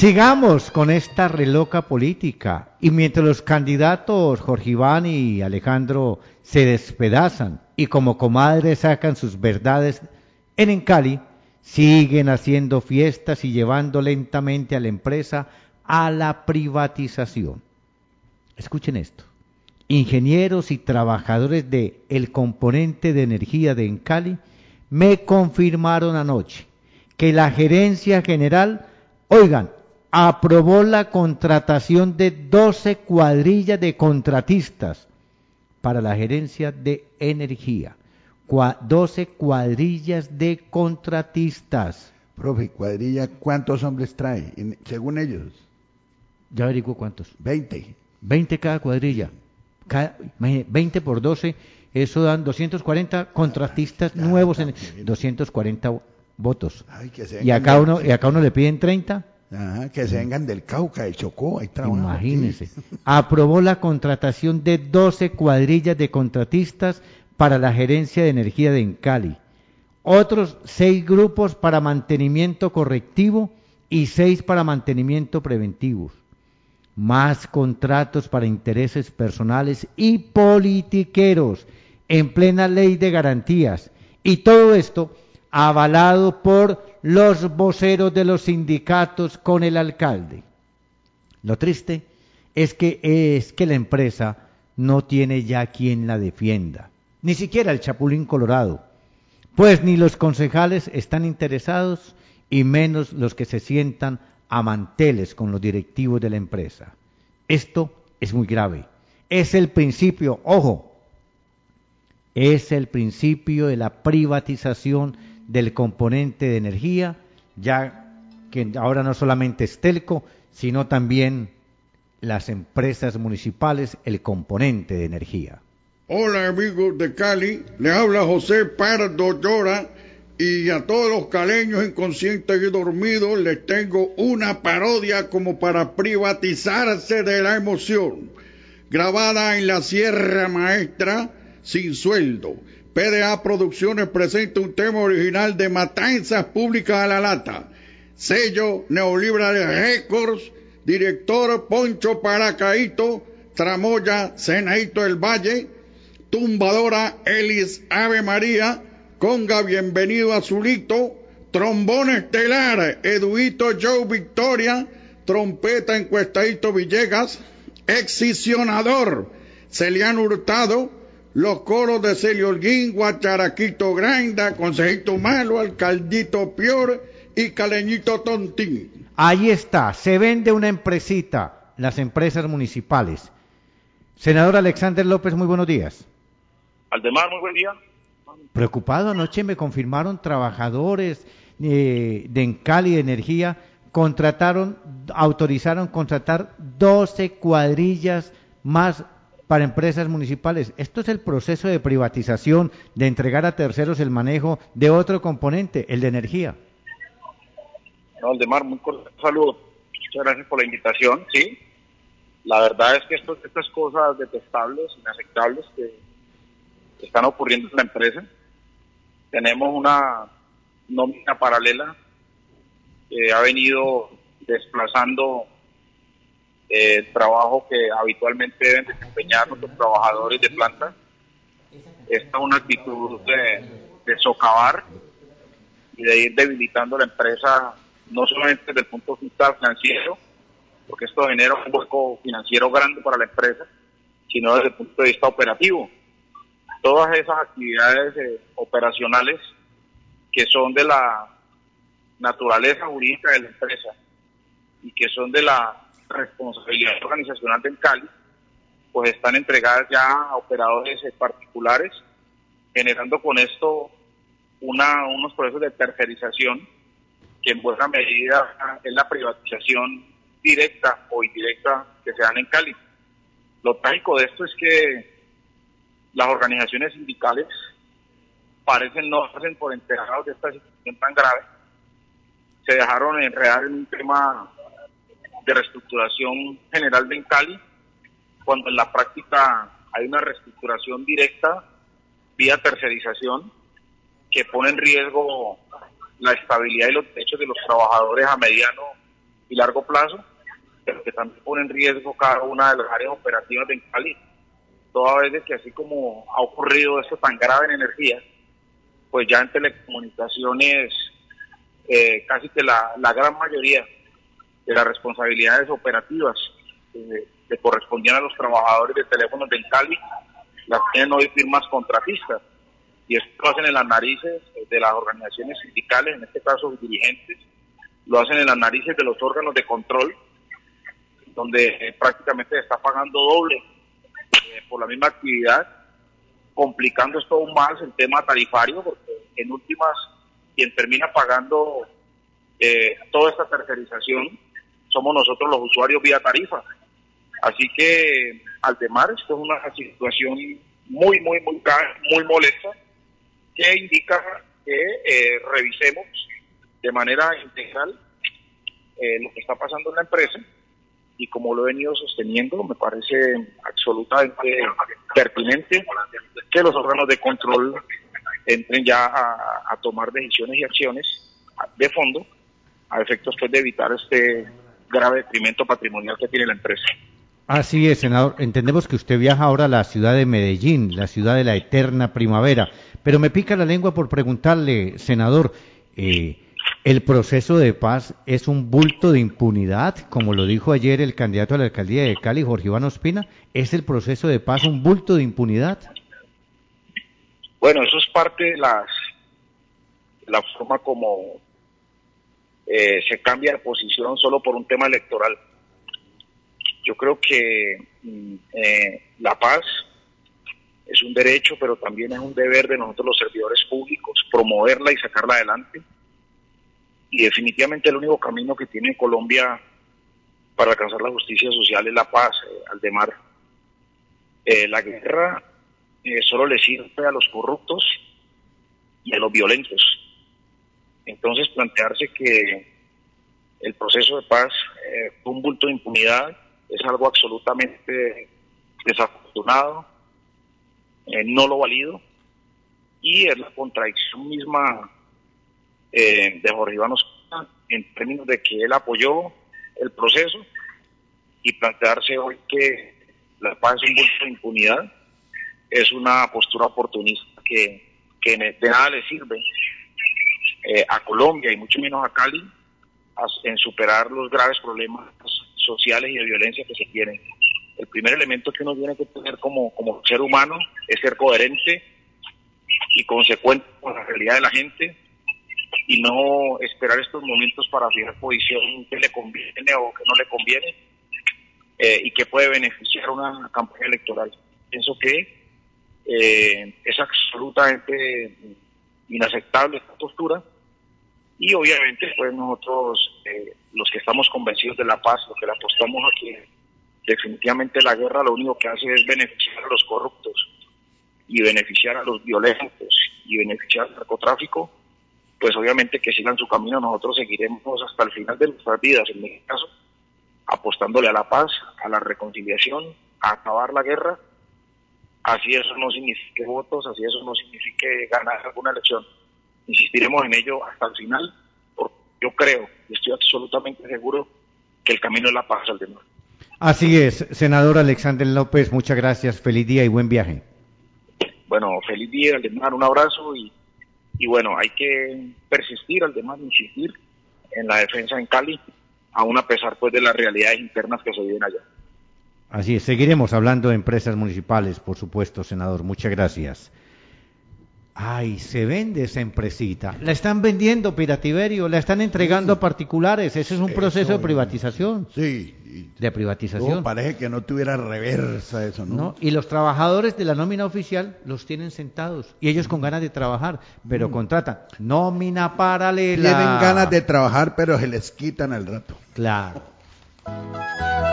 Sigamos con esta reloca política y mientras los candidatos Jorge Iván y Alejandro se despedazan y como comadres sacan sus verdades en Cali, siguen haciendo fiestas y llevando lentamente a la empresa a la privatización. Escuchen esto. Ingenieros y trabajadores de el componente de energía de Encali me confirmaron anoche que la gerencia general, oigan, aprobó la contratación de 12 cuadrillas de contratistas para la gerencia de energía. 12 cuadrillas de contratistas. Profe, cuadrilla, ¿cuántos hombres trae? Según ellos. Ya averiguo cuántos. 20. 20 cada cuadrilla. 20 por 12, eso dan 240 contratistas nuevos, en 240 votos. Ay, que se Y a cada uno le piden 30. Ajá, que se vengan del Cauca, del Chocó, hay trabajo. Imagínense. Sí. Aprobó la contratación de 12 cuadrillas de contratistas para la gerencia de energía de Encali. Otros 6 grupos para mantenimiento correctivo y 6 para mantenimiento preventivo. Más contratos para intereses personales y politiqueros en plena ley de garantías. Y todo esto avalado por los voceros de los sindicatos con el alcalde. Lo triste es que la empresa no tiene ya quien la defienda, ni siquiera el Chapulín Colorado, pues ni los concejales están interesados y menos los que se sientan a manteles con los directivos de la empresa. Esto es muy grave. Es el principio, ojo, es el principio de la privatización del componente de energía, ya que ahora no solamente es Telco, sino también las empresas municipales, el componente de energía. Hola amigos de Cali, les habla José Pardo Llora y a todos los caleños inconscientes y dormidos les tengo una parodia como para privatizarse de la emoción. Grabada en la Sierra Maestra, sin sueldo. PDA Producciones presenta un tema original de Matanzas Públicas a la Lata. Sello Neoliberal Records, director Poncho Paracaíto, tramoya Zenaito del Valle, tumbadora Elis Ave María, conga Bienvenido Azulito, trombón estelar Eduito Joe Victoria, trompeta Encuestadito Villegas, excisionador Celiano Hurtado, los coros de Celio Holguín, Guacharaquito Granda, Consejito Malo, Alcaldito Pior y Caleñito Tontín. Ahí está, se vende una empresita, las empresas municipales. Senador Alexander López, muy buenos días. Aldemar, muy buen día. Preocupado, anoche me confirmaron trabajadores de Encali de Energía, autorizaron contratar 12 cuadrillas más para empresas municipales. Esto es el proceso de privatización, de entregar a terceros el manejo de otro componente, el de energía. No, Aldemar, muy cordial saludo. Muchas gracias por la invitación. Sí, la verdad es que estas cosas detestables, inaceptables que están ocurriendo en la empresa. Tenemos una nómina paralela que ha venido desplazando el trabajo que habitualmente deben desempeñar nuestros trabajadores de planta. Esta es una actitud de socavar y de ir debilitando la empresa, no solamente desde el punto de vista financiero, porque esto genera un hueco financiero grande para la empresa, sino desde el punto de vista operativo. Todas esas actividades operacionales que son de la naturaleza jurídica de la empresa y que son de la responsabilidad organizacional del Cali, pues están entregadas ya a operadores particulares, generando con esto unos procesos de tercerización que en buena medida es la privatización directa o indirecta que se dan en Cali. Lo trágico de esto es que las organizaciones sindicales parecen no hacen por enterados de esta situación tan grave. Se dejaron enredar en un tema de reestructuración general de Cali, cuando en la práctica hay una reestructuración directa vía tercerización que pone en riesgo la estabilidad y los derechos de los trabajadores a mediano y largo plazo, pero que también pone en riesgo cada una de las áreas operativas de Cali, toda vez de que así como ha ocurrido esto tan grave en energía, pues ya en telecomunicaciones casi que la gran mayoría de las responsabilidades operativas que correspondían a los trabajadores de teléfonos de Cali las tienen hoy firmas contratistas, y esto lo hacen en las narices de las organizaciones sindicales, en este caso dirigentes, lo hacen en las narices de los órganos de control, donde prácticamente se está pagando doble por la misma actividad, complicando esto aún más el tema tarifario, porque en últimas quien termina pagando toda esta tercerización somos nosotros los usuarios vía tarifa. Así que, Aldemar, esto es una situación muy molesta, que indica que revisemos de manera integral lo que está pasando en la empresa, y como lo he venido sosteniendo, me parece absolutamente pertinente que los órganos de control entren ya a tomar decisiones y acciones de fondo a efectos pues, de evitar este grave detrimento patrimonial que tiene la empresa. Así es, senador. Entendemos que usted viaja ahora a la ciudad de Medellín, la ciudad de la eterna primavera, pero me pica la lengua por preguntarle, senador, ¿el proceso de paz es un bulto de impunidad, como lo dijo ayer el candidato a la alcaldía de Cali, Jorge Iván Ospina? ¿Es el proceso de paz un bulto de impunidad? Bueno, eso es parte de la forma como se cambia de posición solo por un tema electoral. Yo creo que la paz es un derecho, pero también es un deber de nosotros los servidores públicos, promoverla y sacarla adelante. Y definitivamente el único camino que tiene Colombia para alcanzar la justicia social es la paz, Aldemar. La guerra solo le sirve a los corruptos y a los violentos. Entonces plantearse que el proceso de paz fue un bulto de impunidad es algo absolutamente desafortunado, no lo valido, y es la contradicción misma de Jorge Iván Ospina en términos de que él apoyó el proceso, y plantearse hoy que la paz es un bulto de impunidad es una postura oportunista que de nada le sirve a Colombia y mucho menos a Cali en superar los graves problemas sociales y de violencia que se tienen. El primer elemento que uno tiene que tener como ser humano es ser coherente y consecuente con la realidad de la gente, y no esperar estos momentos para fijar posición que le conviene o que no le conviene, y que puede beneficiar una campaña electoral. Pienso que es absolutamente inaceptable esta postura, y obviamente pues nosotros los que estamos convencidos de la paz, los que le apostamos a que definitivamente la guerra lo único que hace es beneficiar a los corruptos y beneficiar a los violentos y beneficiar al narcotráfico, pues obviamente que sigan su camino. Nosotros seguiremos hasta el final de nuestras vidas, en mi caso, apostándole a la paz, a la reconciliación, a acabar la guerra, así eso no signifique votos, así eso no signifique ganar alguna elección. Insistiremos en ello hasta el final, porque yo creo y estoy absolutamente seguro que el camino es la paz, Aldemar. Así es, senador Alexander López, muchas gracias, feliz día y buen viaje. Bueno, feliz día, Aldemar, un abrazo, y bueno, hay que persistir, Aldemar, insistir en la defensa en Cali, aún a pesar pues de las realidades internas que se viven allá. Así es, seguiremos hablando de empresas municipales, por supuesto, senador, muchas gracias. Ay, se vende esa empresita. La están vendiendo, Pirativerio, la están entregando a particulares. Ese es un proceso de privatización. Sí. De privatización. No, parece que no tuviera reversa eso, ¿no? ¿No? Y los trabajadores de la nómina oficial los tienen sentados. Y ellos con ganas de trabajar, pero contratan nómina paralela. Tienen ganas de trabajar, pero se les quitan al rato. Claro.